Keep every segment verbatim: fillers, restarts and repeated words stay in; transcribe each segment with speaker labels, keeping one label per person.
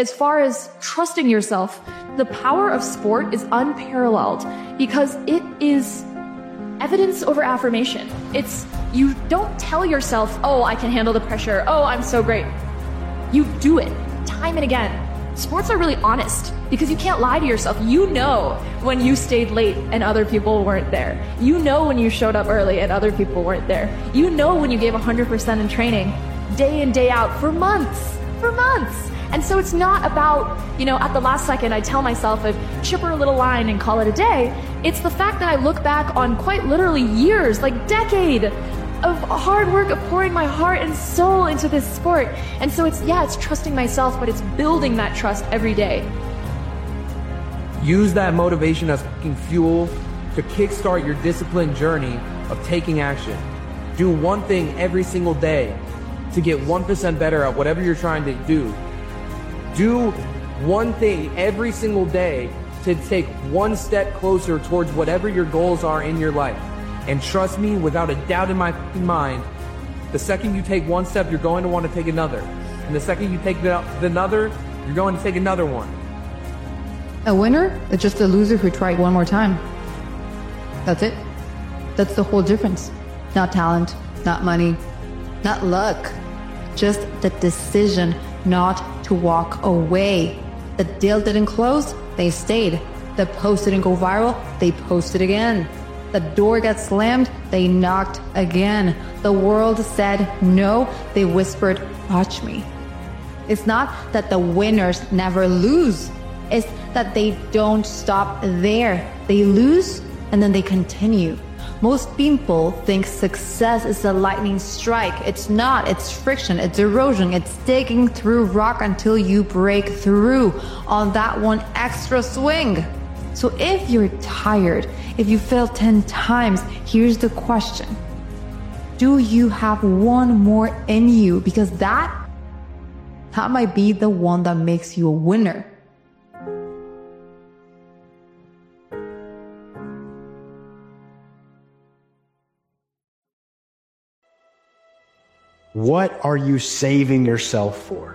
Speaker 1: as far as trusting yourself, the power of sport is unparalleled because it is evidence over affirmation. It's, you don't tell yourself, oh, I can handle the pressure, oh, I'm so great. You do it time and again. Sports are really honest because you can't lie to yourself. You know when you stayed late and other people weren't there. You know when you showed up early and other people weren't there. You know when you gave one hundred percent in training, day in, day out, for months, for months. And so it's not about, you know, at the last second I tell myself a chipper little line and call it a day. It's the fact that I look back on quite literally years, like decade of hard work, of pouring my heart and soul into this sport. And so it's, yeah, it's trusting myself, but it's building that trust every day.
Speaker 2: Use that motivation as fucking fuel to kickstart your disciplined journey of taking action. Do one thing every single day to get one percent better at whatever you're trying to do. Do one thing every single day to take one step closer towards whatever your goals are in your life. And trust me, without a doubt in my mind, the second you take one step, you're going to want to take another. And the second you take the, another, you're going to take another one.
Speaker 3: A winner is just a loser who tried one more time. That's it. That's the whole difference. Not talent, not money, not luck. Just the decision not to walk away. The deal didn't close, they stayed. The post didn't go viral, they posted again. The door got slammed, they knocked again. The world said no, they whispered, watch me. It's not that the winners never lose. It's that they don't stop there. They lose and then they continue. Most people think success is a lightning strike. It's not. It's friction. It's erosion. It's digging through rock until you break through on that one extra swing. So if you're tired, if you fail ten times, here's the question. Do you have one more in you? Because that, that might be the one that makes you a winner.
Speaker 4: What are you saving yourself for?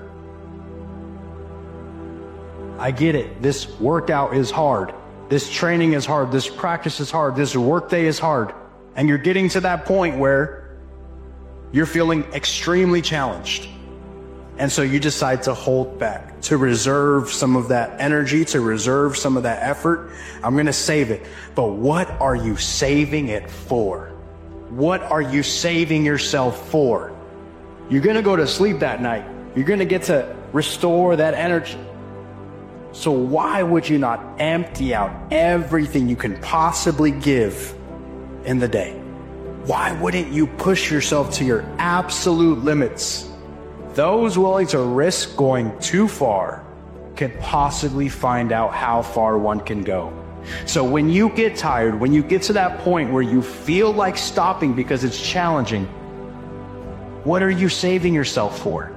Speaker 4: I get it. This workout is hard. This training is hard. This practice is hard. This workday is hard. And you're getting to that point where you're feeling extremely challenged. And so you decide to hold back, to reserve some of that energy, to reserve some of that effort. I'm going to save it. But what are you saving it for? What are you saving yourself for? You're going to go to sleep that night. You're going to get to restore that energy. So why would you not empty out everything you can possibly give in the day? Why wouldn't you push yourself to your absolute limits? Those willing to risk going too far can possibly find out how far one can go. So when you get tired, when you get to that point where you feel like stopping because it's challenging, what are you saving yourself for?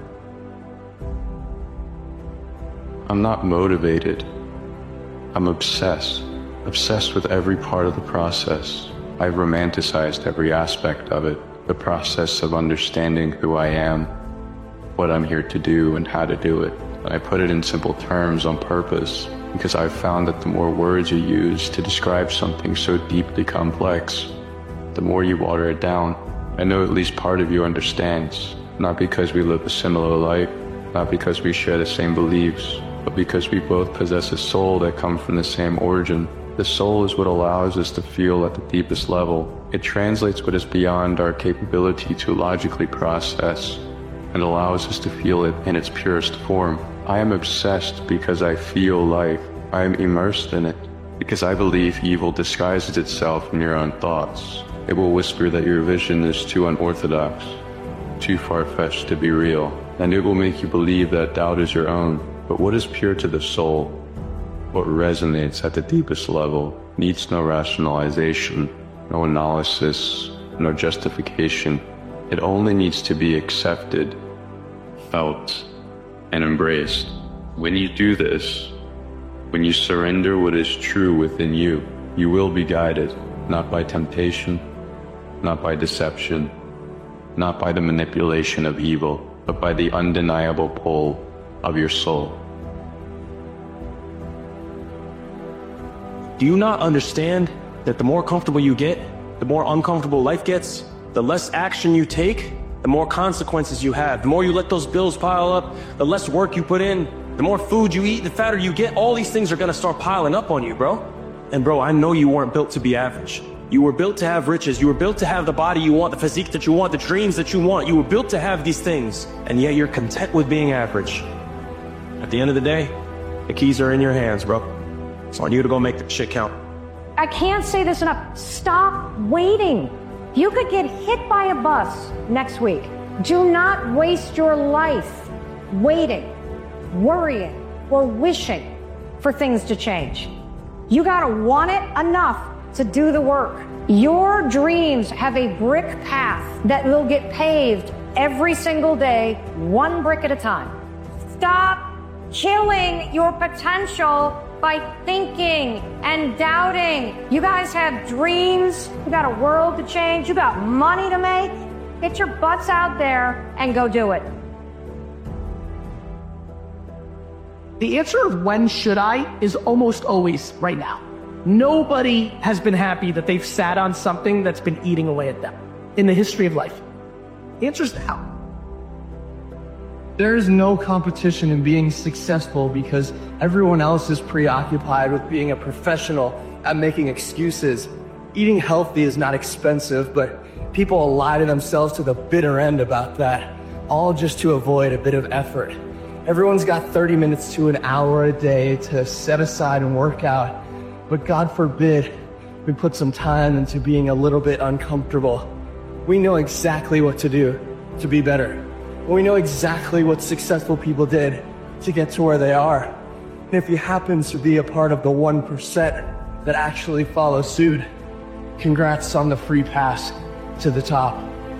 Speaker 5: I'm not motivated. I'm obsessed. Obsessed with every part of the process. I've romanticized every aspect of it. The process of understanding who I am, what I'm here to do, and how to do it. And I put it in simple terms on purpose because I've found that the more words you use to describe something so deeply complex, the more you water it down. I know at least part of you understands, not because we live a similar life, not because we share the same beliefs, but because we both possess a soul that comes from the same origin. The soul is what allows us to feel at the deepest level. It translates what is beyond our capability to logically process and allows us to feel it in its purest form. I am obsessed because I feel life. I am immersed in it because I believe evil disguises itself in your own thoughts. It will whisper that your vision is too unorthodox, too far-fetched to be real, and it will make you believe that doubt is your own. But what is pure to the soul, what resonates at the deepest level, needs no rationalization, no analysis, no justification. It only needs to be accepted, felt, and embraced. When you do this, when you surrender what is true within you, you will be guided, not by temptation, not by deception, not by the manipulation of evil, but by the undeniable pull of your soul.
Speaker 6: Do you not understand that the more comfortable you get, the more uncomfortable life gets? The less action you take, the more consequences you have. The more you let those bills pile up, the less work you put in, the more food you eat, the fatter you get. All these things are gonna start piling up on you, bro. And bro, I know you weren't built to be average. You were built to have riches. You were built to have the body you want, the physique that you want, the dreams that you want. You were built to have these things, and yet you're content with being average. At the end of the day, the keys are in your hands, bro. It's on you to go make the shit count.
Speaker 7: I can't say this enough. Stop waiting. You could get hit by a bus next week. Do not waste your life waiting, worrying, or wishing for things to change. You gotta want it enough to do the work. Your dreams have a brick path that will get paved every single day, one brick at a time. Stop killing your potential by thinking and doubting. You guys have dreams. You got a world to change. You got money to make. Get your butts out there and go do it.
Speaker 8: The answer of when should I is almost always right now. Nobody has been happy that they've sat on something that's been eating away at them in the history of life. The answer is now.
Speaker 2: There is no competition in being successful because everyone else is preoccupied with being a professional at making excuses. Eating healthy is not expensive, but people lie to themselves to the bitter end about that, all just to avoid a bit of effort. Everyone's got thirty minutes to an hour a day to set aside and work out, but God forbid we put some time into being a little bit uncomfortable. We know exactly what to do to be better. We know exactly what successful people did to get to where they are. And if you happen to be a part of the one percent that actually follow suit, congrats on the free pass to the top.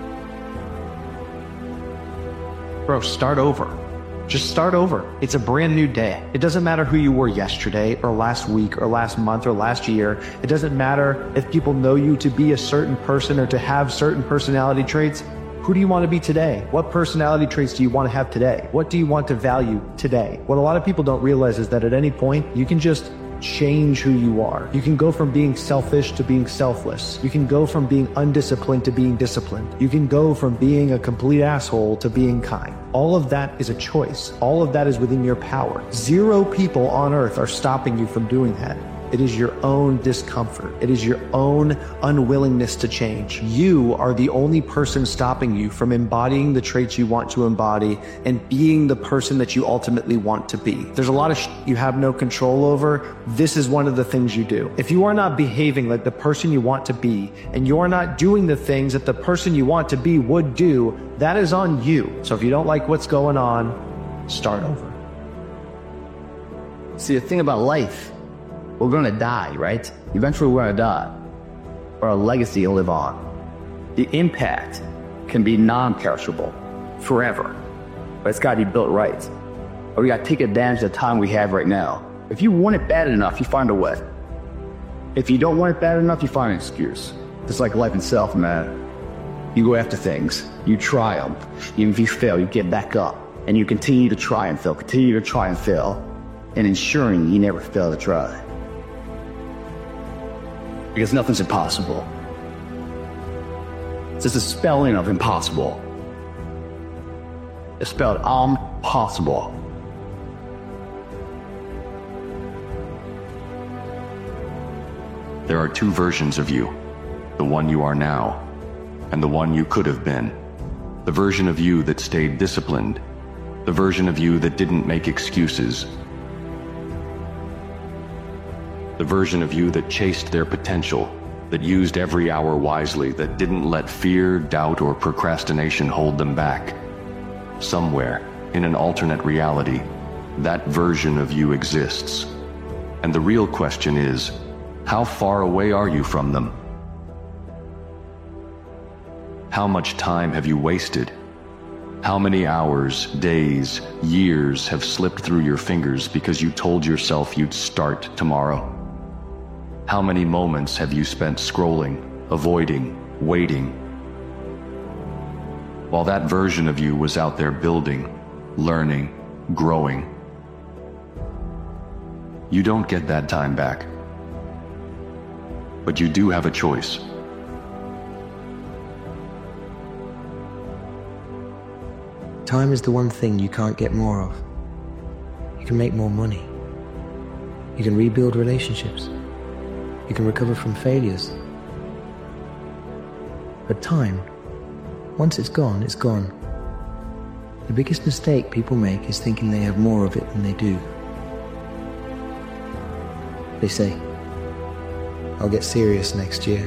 Speaker 4: Bro, start over. Just start over. It's a brand new day. It doesn't matter who you were yesterday or last week or last month or last year. It doesn't matter if people know you to be a certain person or to have certain personality traits. Who do you want to be today? What personality traits do you want to have today? What do you want to value today? What a lot of people don't realize is that at any point, you can just change who you are. You can go from being selfish to being selfless. You can go from being undisciplined to being disciplined. You can go from being a complete asshole to being kind. All of that is a choice. All of that is within your power. Zero people on earth are stopping you from doing that. It is your own discomfort. It is your own unwillingness to change. You are the only person stopping you from embodying the traits you want to embody and being the person that you ultimately want to be. There's a lot of shit you have no control over. This is one of the things you do. If you are not behaving like the person you want to be, and you are not doing the things that the person you want to be would do, that is on you. So if you don't like what's going on, start over.
Speaker 9: See, the thing about life, we're gonna die, right? Eventually we're gonna die. Or a legacy will live on. The impact can be non-perishable forever, but it's gotta be built right. Or we gotta take advantage of the time we have right now. If you want it bad enough, you find a way. If you don't want it bad enough, you find an excuse. Just like life itself, man. You go after things, you triumph. Even if you fail, you get back up. And you continue to try and fail, continue to try and fail, and ensuring you never fail to try. Because nothing's impossible. It's just a spelling of impossible. It's spelled impossible.
Speaker 5: There are two versions of you, the one you are now, and the one you could have been. The version of you that stayed disciplined, the version of you that didn't make excuses, the version of you that chased their potential, that used every hour wisely, that didn't let fear, doubt, or procrastination hold them back. Somewhere, in an alternate reality, that version of you exists. And the real question is, how far away are you from them? How much time have you wasted? How many hours, days, years have slipped through your fingers because you told yourself you'd start tomorrow? How many moments have you spent scrolling, avoiding, waiting? While that version of you was out there building, learning, growing. You don't get that time back. But you do have a choice.
Speaker 10: Time is the one thing you can't get more of. You can make more money. You can rebuild relationships. You can recover from failures. But time, once it's gone, it's gone. The biggest mistake people make is thinking they have more of it than they do. They say, I'll get serious next year.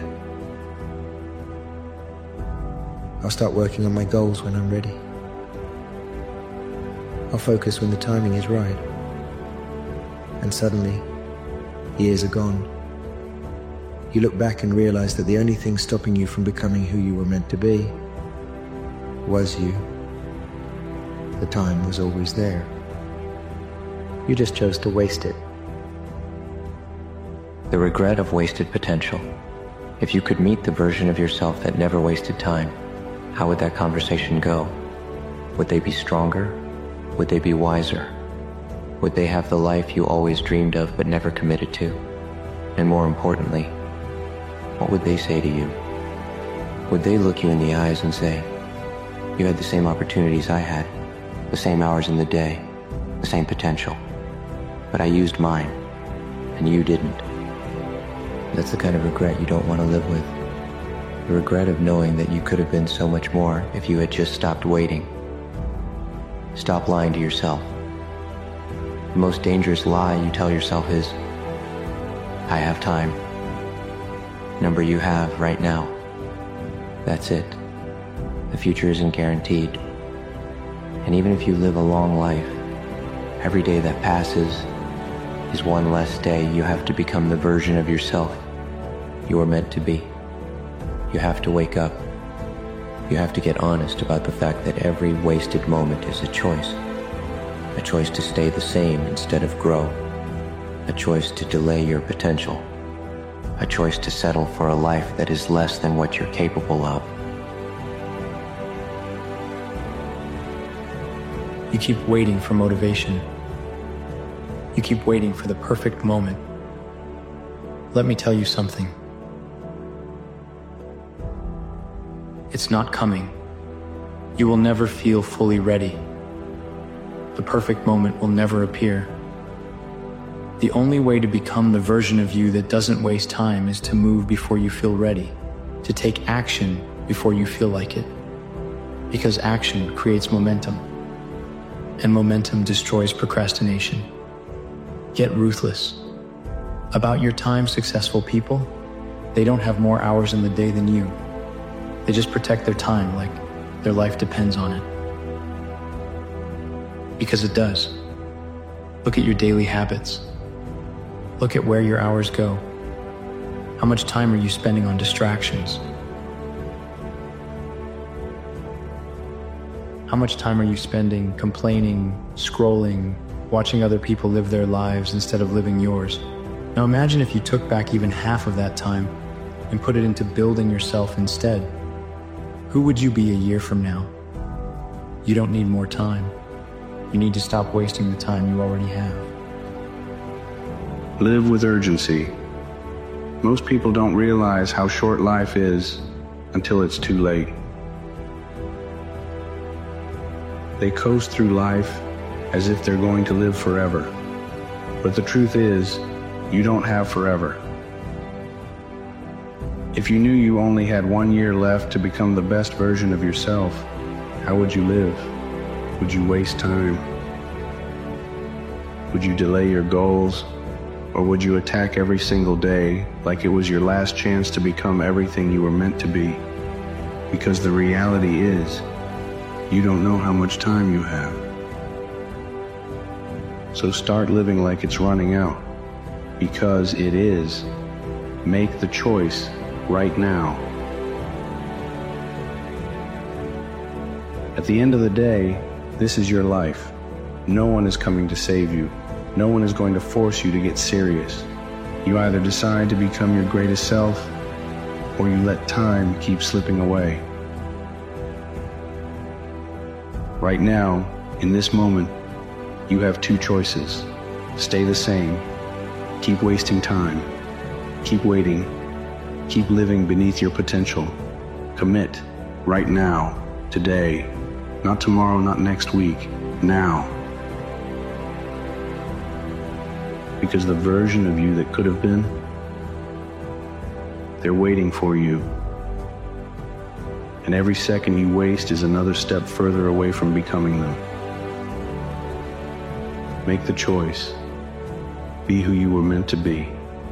Speaker 10: I'll start working on my goals when I'm ready. I'll focus when the timing is right. And suddenly, years are gone. You look back and realize that the only thing stopping you from becoming who you were meant to be was you. The time was always there. You just chose to waste it.
Speaker 11: The regret of wasted potential. If you could meet the version of yourself that never wasted time, how would that conversation go? Would they be stronger? Would they be wiser? Would they have the life you always dreamed of but never committed to? And more importantly, what would they say to you? Would they look you in the eyes and say, you had the same opportunities I had, the same hours in the day, the same potential, but I used mine, and you didn't? That's the kind of regret you don't want to live with. The regret of knowing that you could have been so much more if you had just stopped waiting. Stop lying to yourself. The most dangerous lie you tell yourself is, I have time. Number you have right now. That's it. The future isn't guaranteed. And even if you live a long life, every day that passes is one less day you have to become the version of yourself you are meant to be. You have to wake up. You have to get honest about the fact that every wasted moment is a choice. A choice to stay the same instead of grow. A choice to delay your potential. A choice to settle for a life that is less than what you're capable of.
Speaker 12: You keep waiting for motivation. You keep waiting for the perfect moment. Let me tell you something. It's not coming. You will never feel fully ready. The perfect moment will never appear. The only way to become the version of you that doesn't waste time is to move before you feel ready, to take action before you feel like it. Because action creates momentum, and momentum destroys procrastination. Get ruthless. About your time, successful people, they don't have more hours in the day than you. They just protect their time like their life depends on it. Because it does. Look at your daily habits. Look at where your hours go. How much time are you spending on distractions? How much time are you spending complaining, scrolling, watching other people live their lives instead of living yours? Now imagine if you took back even half of that time and put it into building yourself instead. Who would you be a year from now? You don't need more time. You need to stop wasting the time you already have.
Speaker 5: Live with urgency. Most people don't realize how short life is until it's too late. They coast through life as if they're going to live forever. But the truth is, you don't have forever. If you knew you only had one year left to become the best version of yourself, how would you live? Would you waste time? Would you delay your goals? Or would you attack every single day like it was your last chance to become everything you were meant to be? Because the reality is, you don't know how much time you have. So start living like it's running out. Because it is. Make the choice right now. At the end of the day, this is your life. No one is coming to save you. No one is going to force you to get serious. You either decide to become your greatest self, or you let time keep slipping away. Right now, in this moment, you have two choices. Stay the same. Keep wasting time. Keep waiting. Keep living beneath your potential. Commit right now, today, not tomorrow, not next week, now. Because the version of you that could have been, they're waiting for you. And every second you waste is another step further away from becoming them. Make the choice. Be who you were meant to be.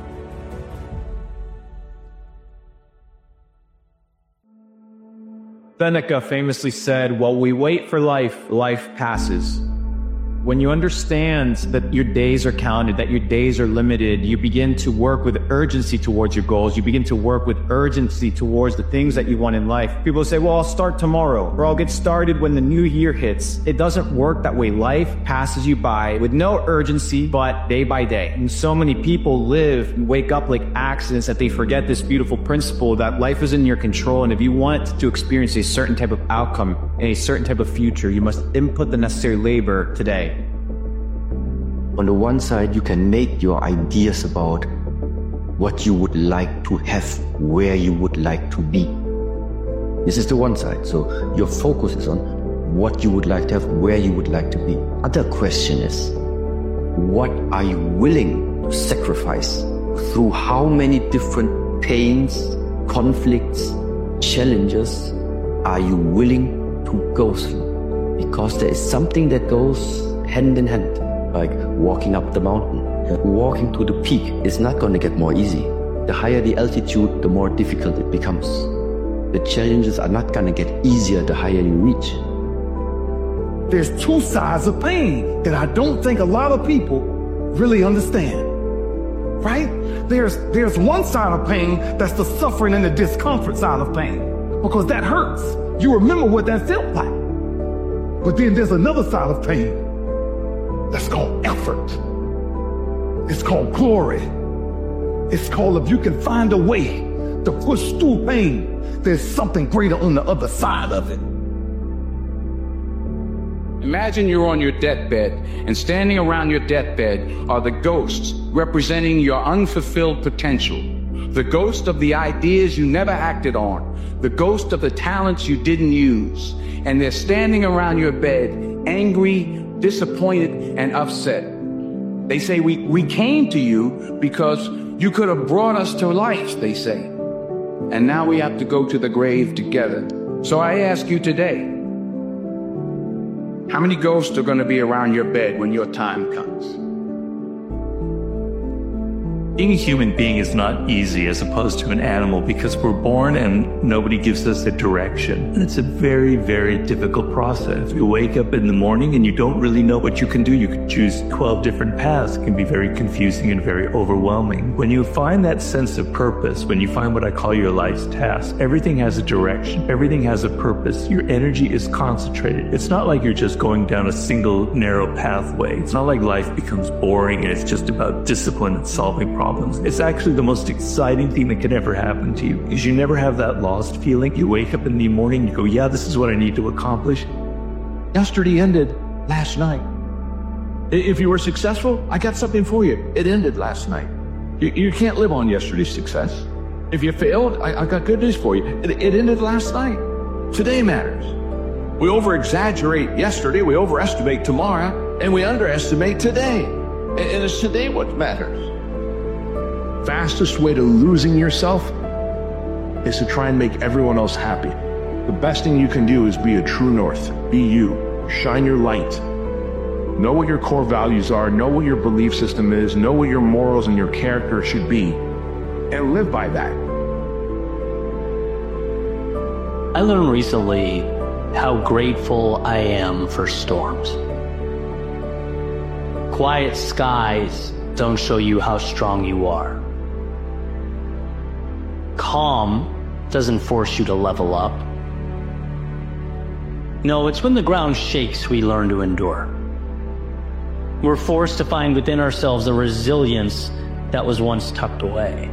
Speaker 13: Seneca famously said, while we wait for life, life passes. When you understand that your days are counted, that your days are limited, you begin to work with urgency towards your goals. You begin to work with urgency towards the things that you want in life. People say, well, I'll start tomorrow, or I'll get started when the new year hits. It doesn't work that way. Life passes you by with no urgency, but day by day. And so many people live and wake up like accidents that they forget this beautiful principle that life is in your control. And if you want to experience a certain type of outcome and a certain type of future, you must input the necessary labor today.
Speaker 14: On the one side, you can make your ideas about what you would like to have, where you would like to be. This is the one side. So your focus is on what you would like to have, where you would like to be. Other question is, what are you willing to sacrifice? Through how many different pains, conflicts, challenges are you willing to go through? Because there is something that goes hand in hand. Like walking up the mountain. Walking to the peak is not going to get more easy. The higher the altitude, the more difficult it becomes. The challenges are not going to get easier the higher you reach.
Speaker 15: There's two sides of pain that I don't think a lot of people really understand. Right? There's, there's one side of pain that's the suffering and the discomfort side of pain. Because that hurts. You remember what that felt like. But then there's another side of pain. That's called effort. It's called glory. It's called if you can find a way to push through pain, there's something greater on the other side of it.
Speaker 16: Imagine you're on your deathbed, and standing around your deathbed are the ghosts representing your unfulfilled potential. The ghost of the ideas you never acted on. The ghost of the talents you didn't use. And they're standing around your bed, angry, disappointed, and upset. They say, we, we came to you because you could have brought us to life, they say. And now we have to go to the grave together. So I ask you today, how many ghosts are going to be around your bed when your time comes?
Speaker 17: Being a human being is not easy as opposed to an animal because we're born and nobody gives us a direction. And it's a very, very difficult process. You wake up in the morning and you don't really know what you can do. You can choose twelve different paths. It can be very confusing and very overwhelming. When you find that sense of purpose, when you find what I call your life's task, everything has a direction. Everything has a purpose. Your energy is concentrated. It's not like you're just going down a single narrow pathway. It's not like life becomes boring and it's just about discipline and solving problems. Problems. It's actually the most exciting thing that can ever happen to you, because you never have that lost feeling. You wake up in the morning, you go, yeah, this is what I need to accomplish.
Speaker 18: Yesterday ended last night. If you were successful, I got something for you. It ended last night. You, you can't live on yesterday's success. If you failed, I, I got good news for you. It, it ended last night. Today matters. We over-exaggerate yesterday, we overestimate tomorrow, and we underestimate today. And, and it's today what matters.
Speaker 4: Fastest way to losing yourself is to try and make everyone else happy. The best thing you can do is be a true north. Be you. Shine your light. Know what your core values are. Know what your belief system is. Know what your morals and your character should be. And live by that.
Speaker 19: I learned recently how grateful I am for storms. Quiet skies don't show you how strong you are. Calm doesn't force you to level up. No, it's when the ground shakes we learn to endure. We're forced to find within ourselves a resilience that was once tucked away.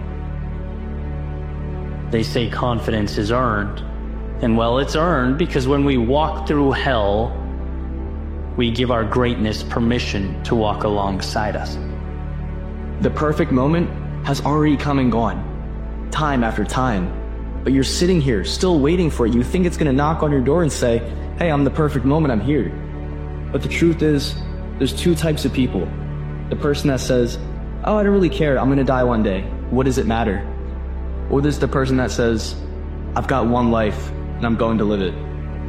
Speaker 19: They say confidence is earned. And well, it's earned because when we walk through hell, we give our greatness permission to walk alongside us.
Speaker 12: The perfect moment has already come and gone. time after time. But you're sitting here still waiting for it. You think it's going to knock on your door and say, hey, I'm the perfect moment, I'm here. But the truth is, there's two types of people. The person that says, oh, I don't really care, I'm going to die one day. What does it matter? Or there's the person that says, I've got one life and I'm going to live it.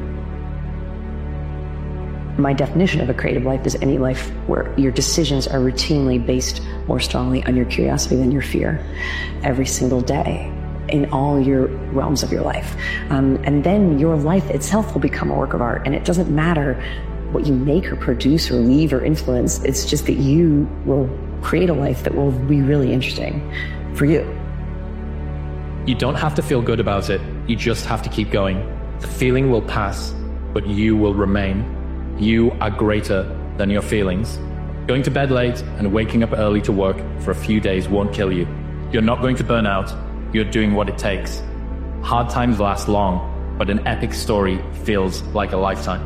Speaker 20: My definition of a creative life is any life where your decisions are routinely based more strongly on your curiosity than your fear every single day in all your realms of your life. Um, and then your life itself will become a work of art. And it doesn't matter what you make or produce or leave or influence. It's just that you will create a life that will be really interesting for you.
Speaker 21: You don't have to feel good about it. You just have to keep going. The feeling will pass, but you will remain. You are greater than your feelings. Going to bed late and waking up early to work for a few days won't kill you. You're not going to burn out. You're doing what it takes. Hard times last long, but an epic story feels like a lifetime.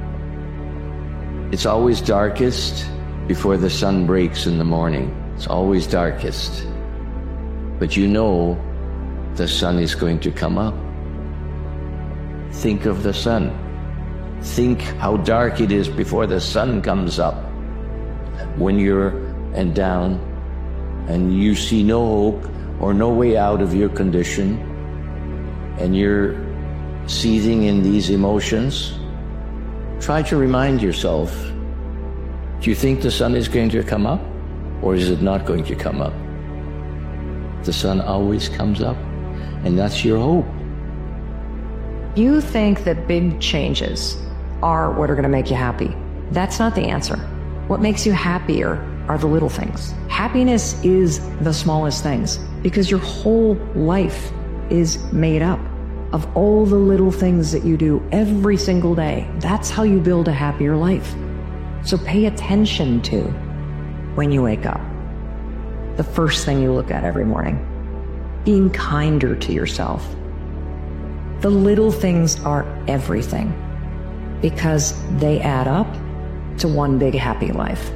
Speaker 14: It's always darkest before the sun breaks in the morning. It's always darkest. But you know the sun is going to come up. Think of the sun. Think how dark it is before the sun comes up. When you're and down and you see no hope or no way out of your condition and you're seething in these emotions, try to remind yourself, do you think the sun is going to come up or is it not going to come up? The sun always comes up, and that's your hope.
Speaker 7: You think that big changes are what are going to make you happy. That's not the answer. What makes you happier are the little things. Happiness is the smallest things because your whole life is made up of all the little things that you do every single day. That's how you build a happier life. So pay attention to when you wake up. The first thing you look at every morning. Being kinder to yourself. The little things are everything because they add up to one big happy life.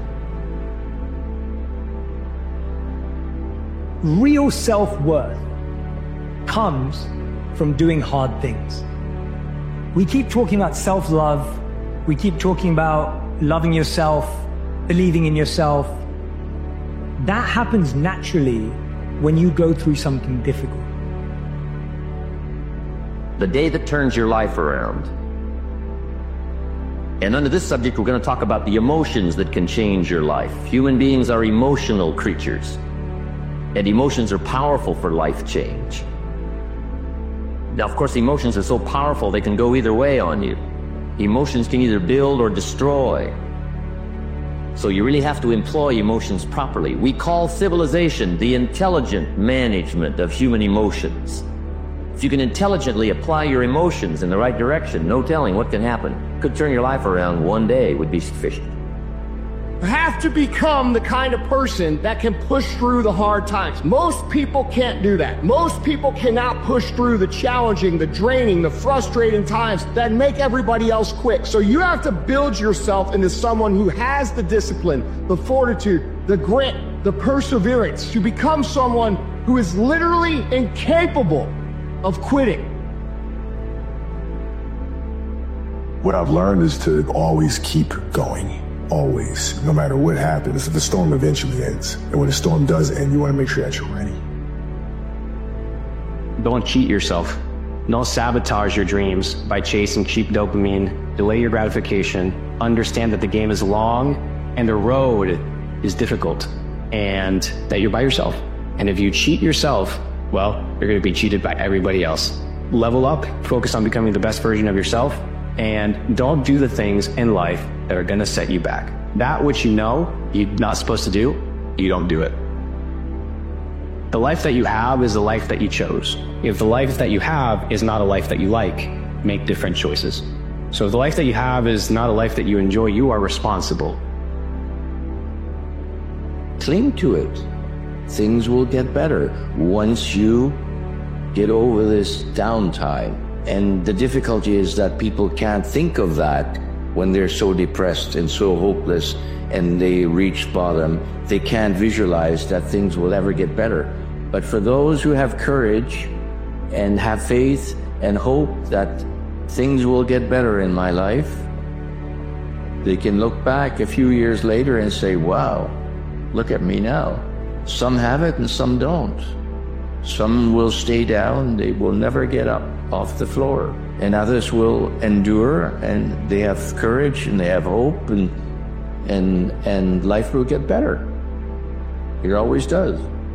Speaker 22: Real self-worth comes from doing hard things. We keep talking about self-love. We keep talking about loving yourself, believing in yourself. That happens naturally when you go through something difficult.
Speaker 14: The day that turns your life around. And under this subject, we're going to talk about the emotions that can change your life. Human beings are emotional creatures, and emotions are powerful for life change. Now, of course, emotions are so powerful, they can go either way on you. Emotions can either build or destroy. So you really have to employ emotions properly. We call civilization the intelligent management of human emotions. If you can intelligently apply your emotions in the right direction, no telling what can happen. Could turn your life around one day would be sufficient.
Speaker 23: You have to become the kind of person that can push through the hard times. Most people can't do that. Most people cannot push through the challenging, the draining, the frustrating times that make everybody else quit. So you have to build yourself into someone who has the discipline, the fortitude, the grit, the perseverance to become someone who is literally incapable of quitting.
Speaker 24: What I've learned is to always keep going. Always. No matter what happens, the storm eventually ends. And when the storm does end, you want to make sure that you're ready.
Speaker 25: Don't cheat yourself. Don't sabotage your dreams by chasing cheap dopamine. Delay your gratification. Understand that the game is long and the road is difficult and that you're by yourself. And if you cheat yourself, well, you're going to be cheated by everybody else. Level up, focus on becoming the best version of yourself, and don't do the things in life that are going to set you back. That which you know you're not supposed to do, you don't do it. The life that you have is the life that you chose. If the life that you have is not a life that you like, make different choices. So if the life that you have is not a life that you enjoy, you are responsible.
Speaker 14: Cling to it. Things will get better once you get over this downtime. And the difficulty is that people can't think of that when they're so depressed and so hopeless and they reach bottom. They can't visualize that things will ever get better. But for those who have courage and have faith and hope that things will get better in my life, they can look back a few years later and say, wow, look at me now. Some have it and some don't. Some will stay down, they will never get up off the floor. And others will endure, and they have courage and they have hope, and and and life will get better. It always does.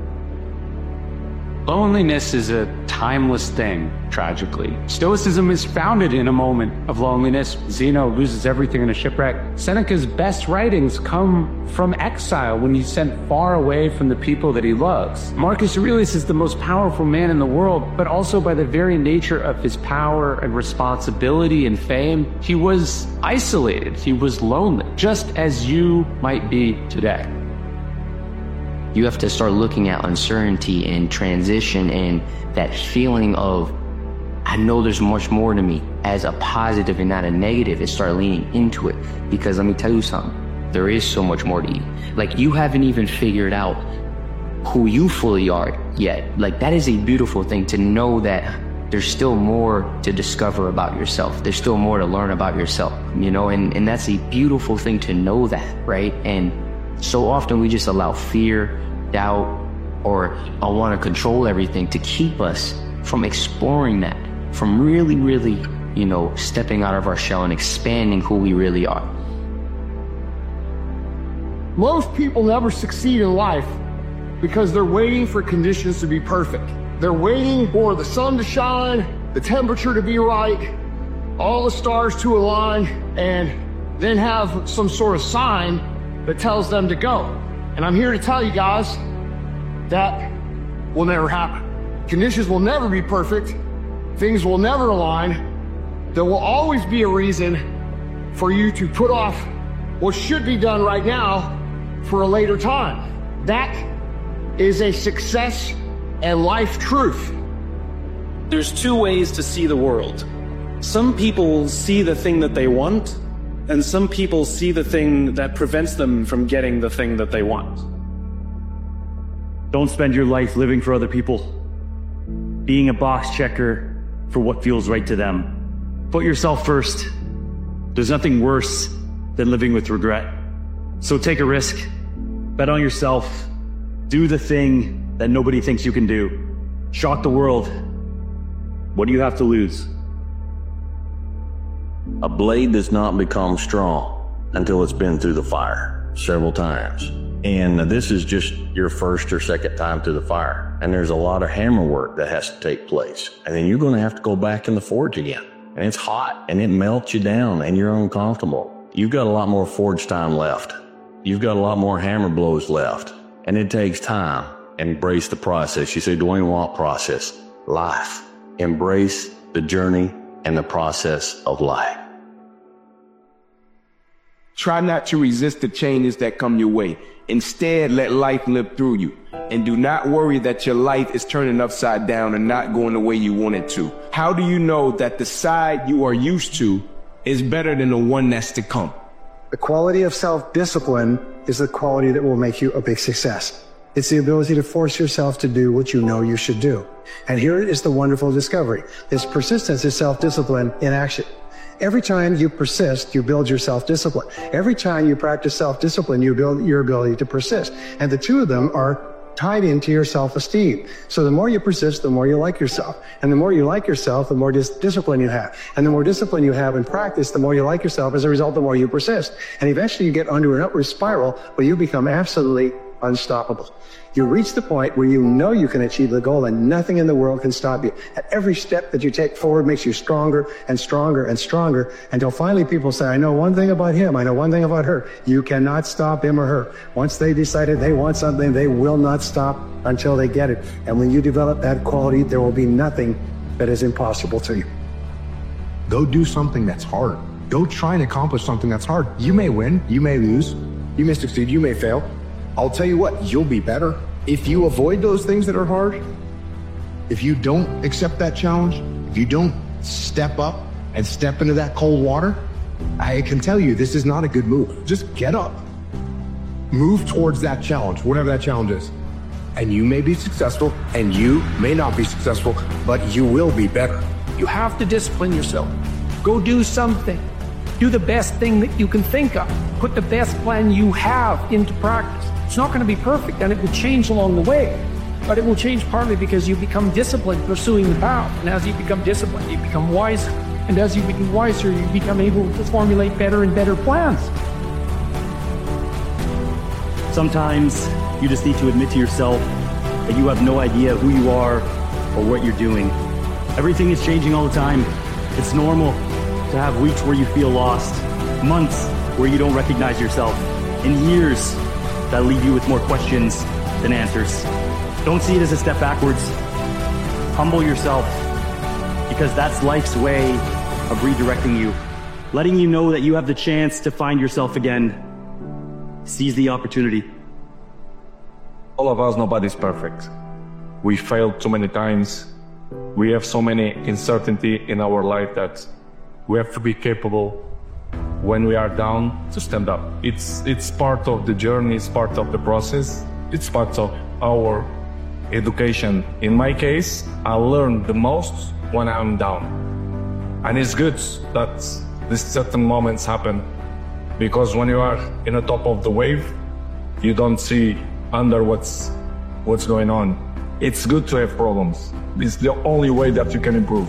Speaker 1: Loneliness is a timeless thing, tragically. Stoicism is founded in a moment of loneliness. Zeno loses everything in a shipwreck. Seneca's best writings come from exile when he's sent far away from the people that he loves. Marcus Aurelius is the most powerful man in the world, but also by the very nature of his power and responsibility and fame, he was isolated, he was lonely, just as you might be today.
Speaker 11: You have to start looking at uncertainty and transition and that feeling of, I know there's much more to me, as a positive and not a negative, and start leaning into it. Because let me tell you something, there is so much more to you. Like, you haven't even figured out who you fully are yet. Like, that is a beautiful thing, to know that there's still more to discover about yourself. There's still more to learn about yourself, you know, and, and that's a beautiful thing to know that, right? And so often we just allow fear, doubt, or I want to control everything to keep us from exploring that, from really, really, you know, stepping out of our shell and expanding who we really are.
Speaker 23: Most people never succeed in life because they're waiting for conditions to be perfect. They're waiting for the sun to shine, the temperature to be right, all the stars to align, and then have some sort of sign that tells them to go. And I'm here to tell you guys, that will never happen. Conditions will never be perfect. Things will never align. There will always be a reason for you to put off what should be done right now for a later time. That is a success and life truth.
Speaker 2: There's two ways to see the world. Some people see the thing that they want, and some people see the thing that prevents them from getting the thing that they want.
Speaker 13: Don't spend your life living for other people, being a box checker for what feels right to them. Put yourself first. There's nothing worse than living with regret. So take a risk, bet on yourself, do the thing that nobody thinks you can do. Shock the world. What do you have to lose?
Speaker 14: A blade does not become strong until it's been through the fire several times. And this is just your first or second time through the fire. And there's a lot of hammer work that has to take place. And then you're going to have to go back in the forge again. And it's hot and it melts you down and you're uncomfortable. You've got a lot more forge time left. You've got a lot more hammer blows left. And it takes time. Embrace the process. You say, Dwayne, what process? Life. Embrace the journey and the process of life.
Speaker 3: Try not to resist the changes that come your way. Instead, let life live through you. And do not worry that your life is turning upside down and not going the way you want it to. How do you know that the side you are used to is better than the one that's to come?
Speaker 10: The quality of self-discipline is the quality that will make you a big success. It's the ability to force yourself to do what you know you should do. And here is the wonderful discovery. This persistence is self-discipline in action. Every time you persist, you build your self-discipline. Every time you practice self-discipline, you build your ability to persist. And the two of them are tied into your self-esteem. So the more you persist, the more you like yourself. And the more you like yourself, the more dis- discipline you have. And the more discipline you have in practice, the more you like yourself. As a result, the more you persist. And eventually you get under an upward spiral where you become absolutely unstoppable. You reach the point where you know you can achieve the goal and nothing in the world can stop you. And every step that you take forward makes you stronger and stronger and stronger until finally people say, I know one thing about him, I know one thing about her. You cannot stop him or her. Once they decided they want something, they will not stop until they get it. And when you develop that quality, there will be nothing that is impossible to you.
Speaker 24: Go do something that's hard. Go try and accomplish something that's hard. You may win, you may lose, you may succeed, you may fail. I'll tell you what, you'll be better. If you avoid those things that are hard, if you don't accept that challenge, if you don't step up and step into that cold water, I can tell you this is not a good move. Just get up. Move towards that challenge, whatever that challenge is. and you may be successful, and you may not be successful, but you will be better.
Speaker 5: You have to discipline yourself. Go do something. Do the best thing that you can think of. Put the best plan you have into practice. It's not going to be perfect, and it will change along the way. But it will change partly because you become disciplined pursuing the path. And as you become disciplined, you become wiser. And as you become wiser, you become able to formulate better and better plans.
Speaker 6: Sometimes you just need to admit to yourself that you have no idea who you are or what you're doing. Everything is changing all the time. It's normal to have weeks where you feel lost, months where you don't recognize yourself, and years that leave you with more questions than answers. Don't see it as a step backwards. Humble yourself, because that's life's way of redirecting you, letting you know that you have the chance to find yourself again. Seize the opportunity.
Speaker 8: All of us, nobody's perfect. We failed too many times. We have so many uncertainty in our life that we have to be capable when we are down to stand up. It's, it's part of the journey, it's part of the process, it's part of our education. In my case, I learned the most when I'm down. And it's good that these certain moments happen, because when you are in the top of the wave, you don't see under what's, what's going on. It's good to have problems. It's the only way that you can improve.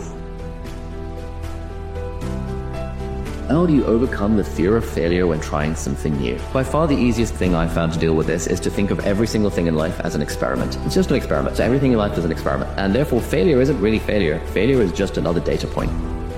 Speaker 9: How do you overcome the fear of failure when trying something new? By far the easiest thing I've found to deal with this is to think of every single thing in life as an experiment. It's just an experiment. So everything in life is an experiment. And therefore failure isn't really failure. Failure is just another data point.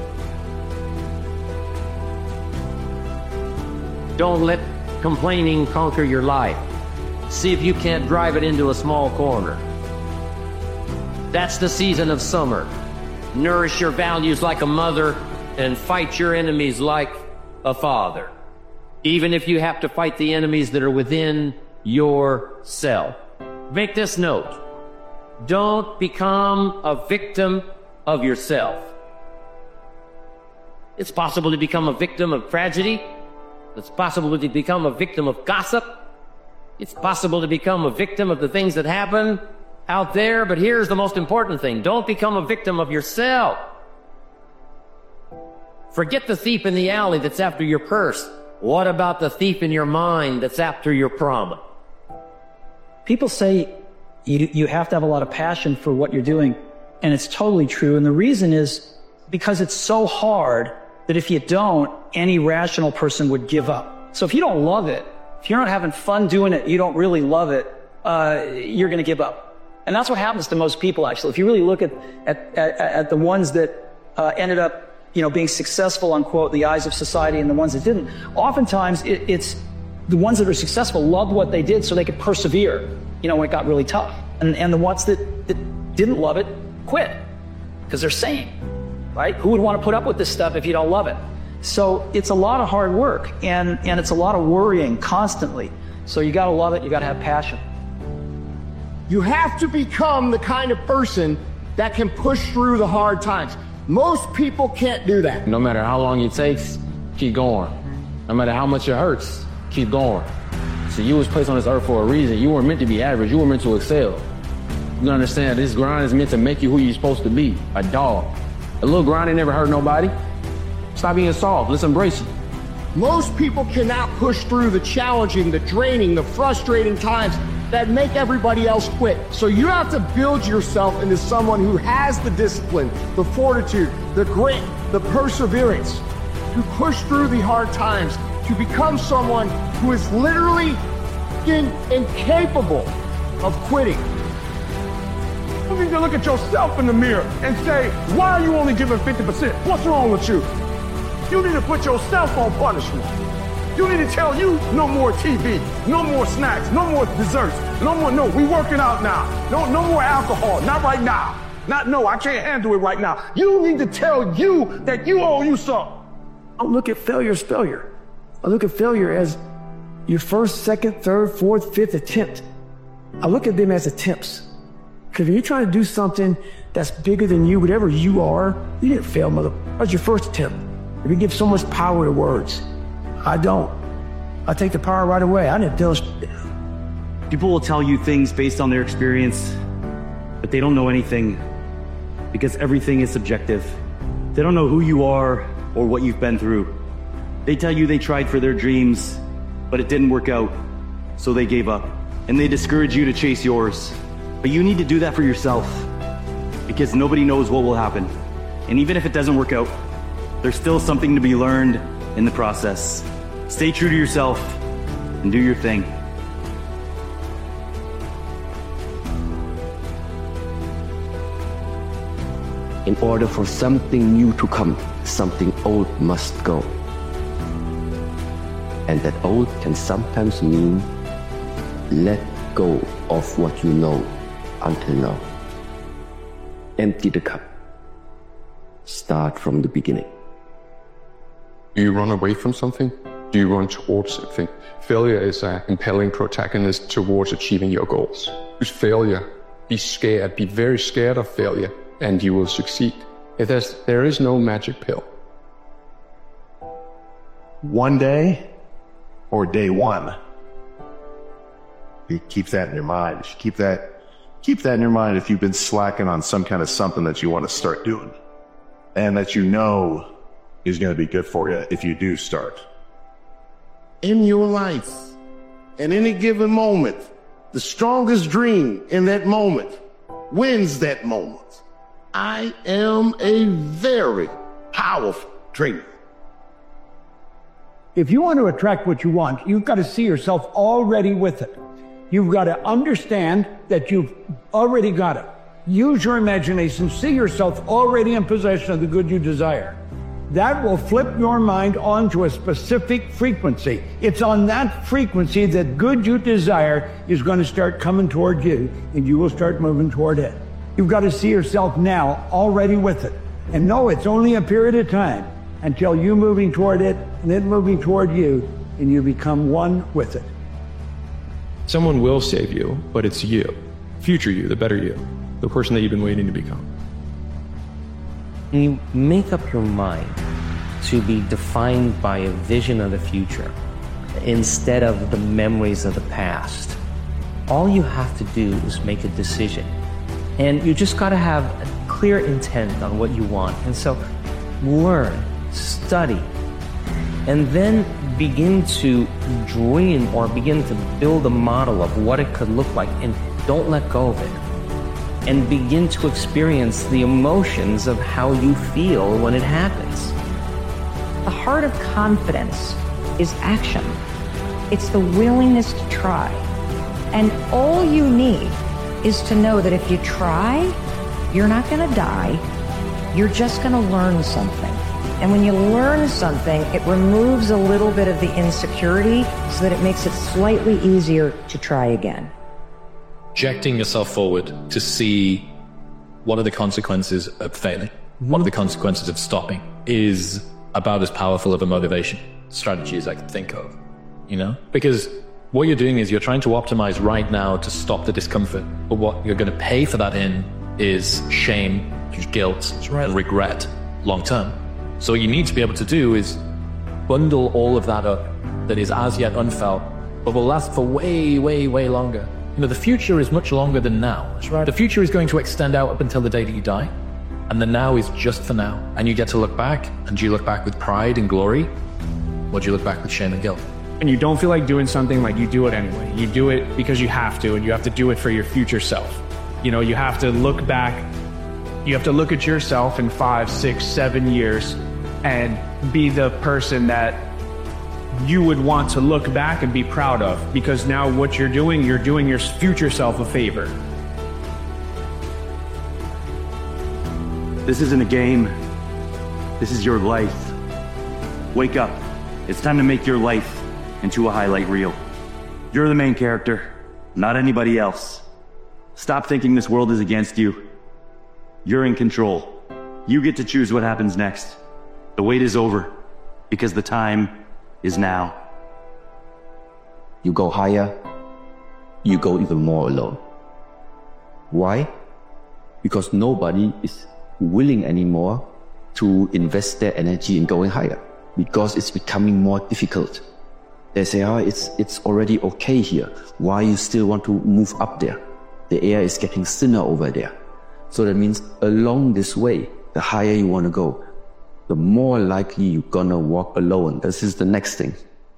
Speaker 15: Don't let complaining conquer your life. See if you can't drive it into a small corner. That's the season of summer. Nourish your values like a mother and fight your enemies like a father. Even if you have to fight the enemies that are within yourself. Make this note. Don't become a victim of yourself. It's possible to become a victim of tragedy. It's possible to become a victim of gossip. It's possible to become a victim of the things that happen out there, but here's the most important thing. Don't become a victim of yourself. Forget the thief in the alley that's after your purse. What about the thief in your mind that's after your promise?
Speaker 22: People say you, you have to have a lot of passion for what you're doing, and it's totally true. And the reason is because it's so hard that if you don't, any rational person would give up. So if you don't love it, if you're not having fun doing it, you don't really love it, uh, you're going to give up. And that's what happens to most people, actually. If you really look at, at, at, at the ones that uh, ended up you know, being successful, unquote, in the eyes of society and the ones that didn't, oftentimes it, it's the ones that are successful loved what they did so they could persevere, you know, when it got really tough. And, and the ones that, that didn't love it quit because they're sane, right? Who would want to put up with this stuff if you don't love it? So it's a lot of hard work and, and it's a lot of worrying constantly. So you got to love it. You got to have passion.
Speaker 23: You have to become the kind of person that can push through the hard times. Most people can't do that.
Speaker 26: No matter how long it takes, keep going. No matter how much it hurts, keep going. So you was placed on this earth for a reason. You weren't meant to be average. You were meant to excel. You understand, this grind is meant to make you who you're supposed to be, a dog. A little grind ain't never hurt nobody. Stop being soft. Let's embrace it.
Speaker 23: Most people cannot push through the challenging, the draining, the frustrating times that make everybody else quit. So you have to build yourself into someone who has the discipline, the fortitude, the grit, the perseverance to push through the hard times, to become someone who is literally in, incapable of quitting.
Speaker 18: You need to look at yourself in the mirror and say, why are you only giving fifty percent? What's wrong with you? You need to put yourself on punishment. You need to tell you no more T V, no more snacks, no more desserts, no more, no, we working out now. No, no more alcohol, not right now. Not, no, I can't handle it right now. You need to tell you that you owe you something.
Speaker 5: I don't look at failure as failure. I look at failure as your first, second, third, fourth, fifth attempt. I look at them as attempts. Because if you're trying to do something that's bigger than you, whatever you are, you didn't fail, mother. That was your first attempt. If you give so much power to words, I don't. I take the power right away. I didn't tell
Speaker 6: People will tell you things based on their experience, but they don't know anything because everything is subjective. They don't know who you are or what you've been through. They tell you they tried for their dreams, but it didn't work out, so they gave up. And they discourage you to chase yours. But you need to do that for yourself, because nobody knows what will happen. And even if it doesn't work out, there's still something to be learned in the process. Stay true to yourself and do your thing.
Speaker 14: In order for something new to come, something old must go. And that old can sometimes mean let go of what you know until now. Empty the cup. Start from the beginning.
Speaker 4: Do you run away from something? Do you run towards something? Failure is a compelling protagonist towards achieving your goals. Use failure. Be scared. Be very scared of failure, and you will succeed. If there's, there is no magic pill.
Speaker 12: One day, or day one. You keep that in your mind. You should keep that, keep that in your mind if you've been slacking on some kind of something that you want to start doing, and that you know is going to be good for you if you do start.
Speaker 16: In your life, at any given moment, the strongest dream in that moment wins that moment. I am a very powerful dreamer.
Speaker 17: If you want to attract what you want, you've got to see yourself already with it. You've got to understand that you've already got it. Use your imagination, see yourself already in possession of the good you desire. That will flip your mind onto a specific frequency. It's on that frequency that good you desire is going to start coming toward you, and you will start moving toward it. You've got to see yourself now already with it. And know it's only a period of time until you moving toward it and it moving toward you, and you become one with it.
Speaker 21: Someone will save you, but it's you. Future you, the better you. The person that you've been waiting to become.
Speaker 19: You make up your mind to be defined by a vision of the future instead of the memories of the past. All you have to do is make a decision. And you just got to have a clear intent on what you want. And so learn, study, and then begin to dream or begin to build a model of what it could look like, and don't let go of it. And begin to experience the emotions of how you feel when it happens.
Speaker 7: The heart of confidence is action. It's the willingness to try. And all you need is to know that if you try, you're not going to die. You're just going to learn something. And when you learn something, it removes a little bit of the insecurity so that it makes it slightly easier to try again.
Speaker 21: Projecting yourself forward to see what are the consequences of failing, what are the consequences of stopping, is about as powerful of a motivation strategy as I can think of, you know? Because what you're doing is you're trying to optimize right now to stop the discomfort, but what you're going to pay for that in is shame, guilt, and regret long term. So what you need to be able to do is bundle all of that up that is as yet unfelt, but will last for way, way, way longer. You know, the future is much longer than now. That's right. The future is going to extend out up until the day that you die. And the now is just for now. And you get to look back. And do you look back with pride and glory? Or do you look back with shame and guilt?
Speaker 1: And you don't feel like doing something, like you do it anyway. You do it because you have to, and you have to do it for your future self. You know, you have to look back. You have to look at yourself in five, six, seven years and be the person that you would want to look back and be proud of, because now what you're doing, you're doing your future self a favor.
Speaker 6: This isn't a game. This is your life. Wake up. It's time to make your life into a highlight reel. You're the main character, not anybody else. Stop thinking this world is against you. You're in control. You get to choose what happens next. The wait is over, because the time is now.
Speaker 14: You go higher, you go even more alone. Why? Because nobody is willing anymore to invest their energy in going higher, because it's becoming more difficult. They say, oh, it's, it's already okay here. Why you still want to move up there? The air is getting thinner over there. So that means along this way, the higher you want to go, the more likely you're gonna walk alone. This is the next thing.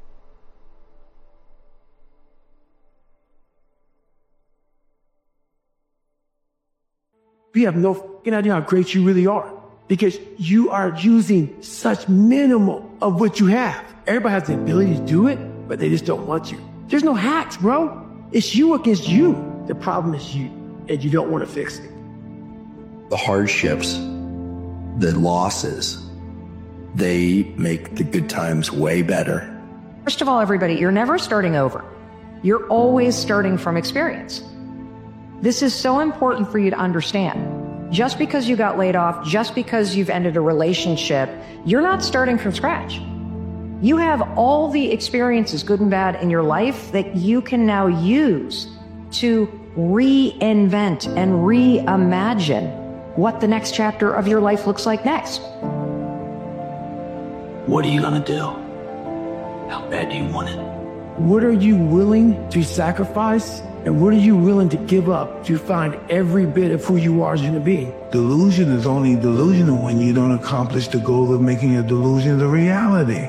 Speaker 5: You have no fucking idea how great you really are, because you are using such minimal of what you have. Everybody has the ability to do it, but they just don't want to. There's no hacks, bro. It's you against you. The problem is you, and you don't want to fix it.
Speaker 2: The hardships, the losses, they make the good times way better.
Speaker 3: First of all, everybody, you're never starting over. You're always starting from experience. This is so important for you to understand. Just because you got laid off, just because you've ended a relationship, you're not starting from scratch. You have all the experiences, good and bad, in your life that you can now use to reinvent and reimagine what the next chapter of your life looks like next.
Speaker 2: What are you gonna do? How bad do you want it?
Speaker 5: What are you willing to sacrifice, and what are you willing to give up to find every bit of who you are as a human being?
Speaker 11: Delusion is only delusional when you don't accomplish the goal of making a delusion the reality.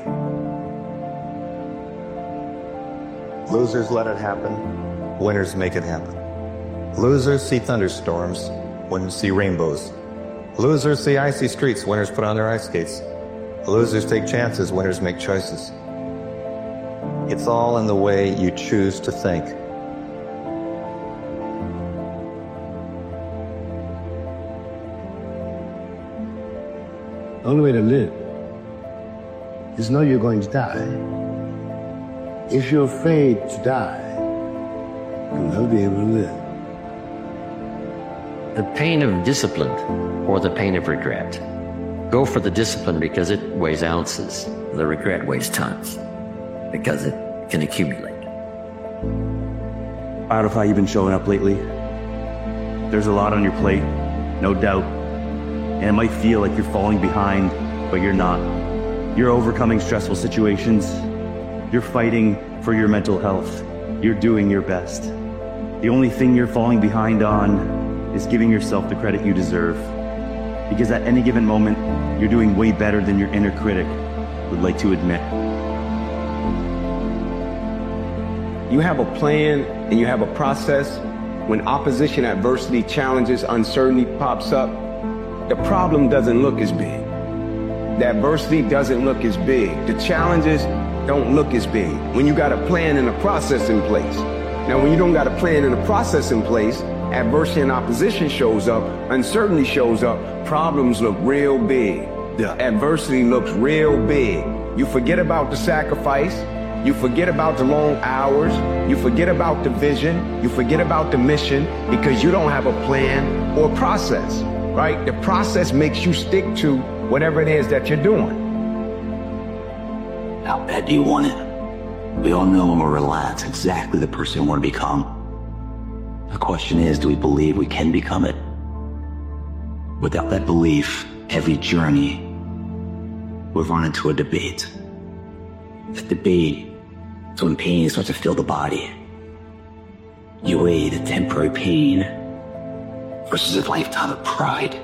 Speaker 13: Losers let it happen. Winners make it happen. Losers see thunderstorms. Winners see rainbows. Losers see icy streets. Winners put on their ice skates. Losers take chances. Winners make choices. It's all in the way you choose to think.
Speaker 16: The only way to live is know you're going to die. If you're afraid to die, you'll never be able to live.
Speaker 15: The pain of discipline or the pain of regret. Go for the discipline because it weighs ounces. The regret weighs tons because it can accumulate.
Speaker 6: Proud of how you've been showing up lately. There's a lot on your plate, no doubt. And it might feel like you're falling behind, but you're not. You're overcoming stressful situations. You're fighting for your mental health. You're doing your best. The only thing you're falling behind on is giving yourself the credit you deserve. Because at any given moment, you're doing way better than your inner critic would like to admit.
Speaker 20: You have a plan and you have a process. When opposition, adversity, challenges, uncertainty pops up, the problem doesn't look as big. The adversity doesn't look as big. The challenges don't look as big. When you got a plan and a process in place. Now, when you don't got a plan and a process in place, adversity and opposition shows up, uncertainty shows up, problems look real big. The adversity looks real big. You forget about the sacrifice. You forget about the long hours. You forget about the vision. You forget about the mission because you don't have a plan or process, right? The process makes you stick to whatever it is that you're doing.
Speaker 2: How bad do you want it? We all know when we're relaxed exactly the person we want to become. The question is, do we believe we can become it? Without that belief, every journey will run into a debate. The debate is when pain starts to fill the body. You weigh the temporary pain versus a lifetime of pride.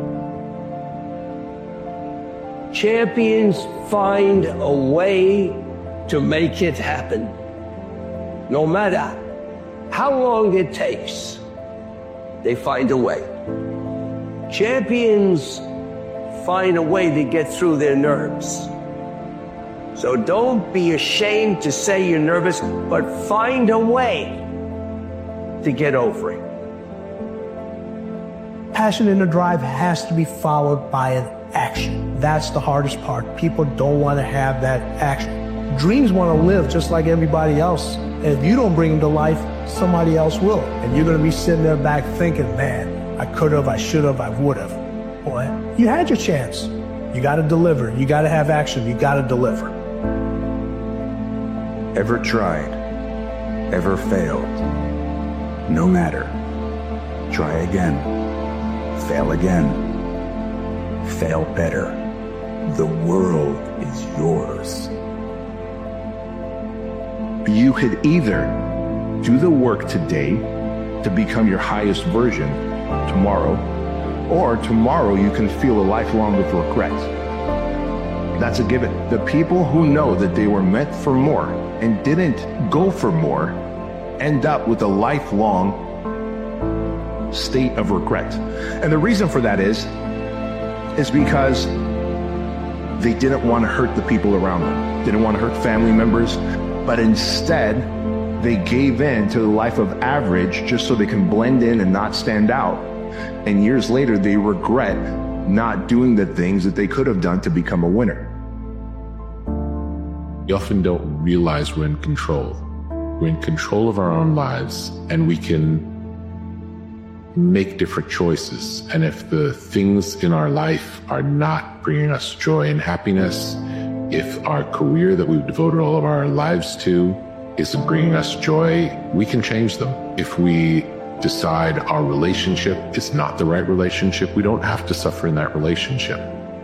Speaker 25: Champions find a way to make it happen. No matter how long it takes, they find a way. Champions find a way to get through their nerves. So don't be ashamed to say you're nervous, but find a way to get over it.
Speaker 22: Passion and a drive has to be followed by an action. That's the hardest part. People don't want to have that action. Dreams want to live just like everybody else. And if you don't bring them to life, somebody else will. And you're going to be sitting there back thinking, man, I could have, I should have, I would have. Boy, you had your chance. You got to deliver. You got to have action. You got to deliver.
Speaker 2: Ever tried? Ever failed? No matter. Try again. Fail again. Fail better. The world is yours.
Speaker 12: You could either do the work today to become your highest version tomorrow, or tomorrow you can feel a lifelong of regret. That's a given. The people who know that they were meant for more and didn't go for more end up with a lifelong state of regret. And the reason for that is, is because they didn't want to hurt the people around them, didn't want to hurt family members, but instead they gave in to the life of average just so they can blend in and not stand out. And years later, they regret not doing the things that they could have done to become a winner.
Speaker 8: We often don't realize we're in control. We're in control of our own lives, and we can make different choices. And if the things in our life are not bringing us joy and happiness, if our career that we've devoted all of our lives to isn't bringing us joy, we can change them. If we decide our relationship is not the right relationship, we don't have to suffer in that relationship.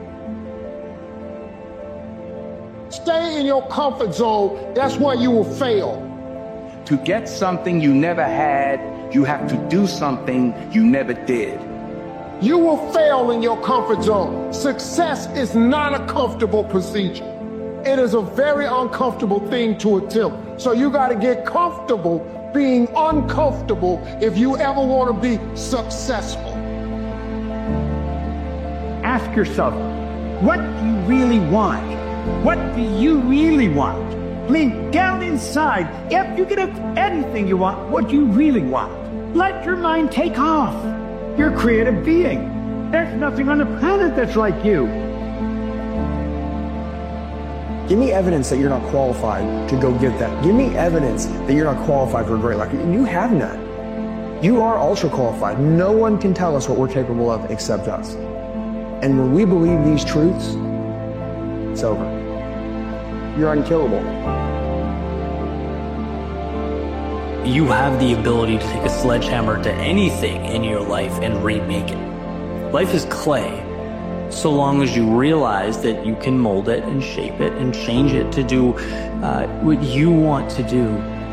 Speaker 16: Stay in your comfort zone. That's where you will fail.
Speaker 9: To get something you never had, you have to do something you never did.
Speaker 16: You will fail in your comfort zone. Success is not a comfortable procedure. It is a very uncomfortable thing to attempt. So you got to get comfortable being uncomfortable if you ever want to be successful.
Speaker 17: Ask yourself, what do you really want? What do you really want? I mean, down inside, if you can have anything you want, what do you really want? Let your mind take off. You're a creative being. There's nothing on the planet that's like you.
Speaker 10: Give me evidence that you're not qualified to go get that. Give me evidence that you're not qualified for a great life. You have none. You are ultra qualified. No one can tell us what we're capable of except us. And when we believe these truths, it's over. You're unkillable.
Speaker 19: You have the ability to take a sledgehammer to anything in your life and remake it. Life is clay. So long as you realize that you can mold it and shape it and change it to do uh, what you want to do.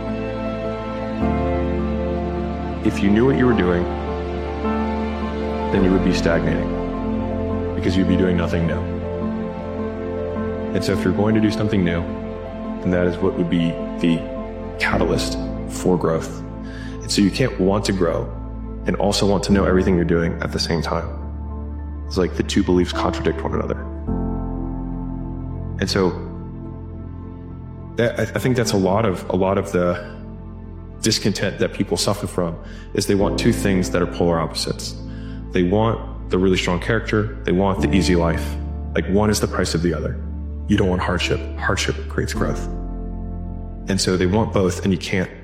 Speaker 23: If you knew what you were doing, then you would be stagnating, because you'd be doing nothing new. And so if you're going to do something new, then that is what would be the catalyst for growth. And so you can't want to grow and also want to know everything you're doing at the same time. It's like the two beliefs contradict one another. And so that, I think that's a lot of a lot of the discontent that people suffer from, is they want two things that are polar opposites. They want the really strong character, they want the easy life. Like, one is the price of the other. You don't want hardship. Hardship creates growth. And so they want both, and you can't